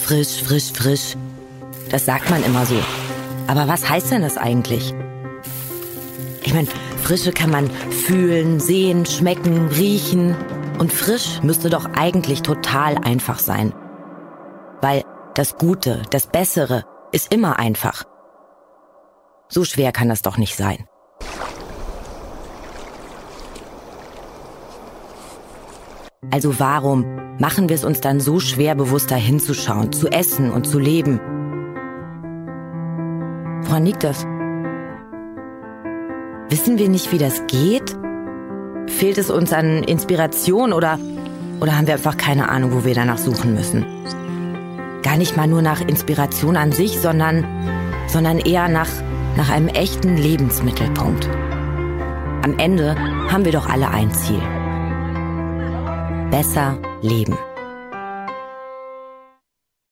frisch, frisch, frisch. Das sagt man immer so. Aber was heißt denn das eigentlich? Ich meine, Frische kann man fühlen, sehen, schmecken, riechen. Und frisch müsste doch eigentlich total einfach sein. Weil das Gute, das Bessere ist immer einfach. So schwer kann das doch nicht sein. Also warum machen wir es uns dann so schwer, bewusster hinzuschauen, zu essen und zu leben? Woran liegt das? Wissen wir nicht, wie das geht? Fehlt es uns an Inspiration oder haben wir einfach keine Ahnung, wo wir danach suchen müssen? Gar nicht mal nur nach Inspiration an sich, sondern eher nach einem echten Lebensmittelpunkt. Am Ende haben wir doch alle ein Ziel. Besser leben.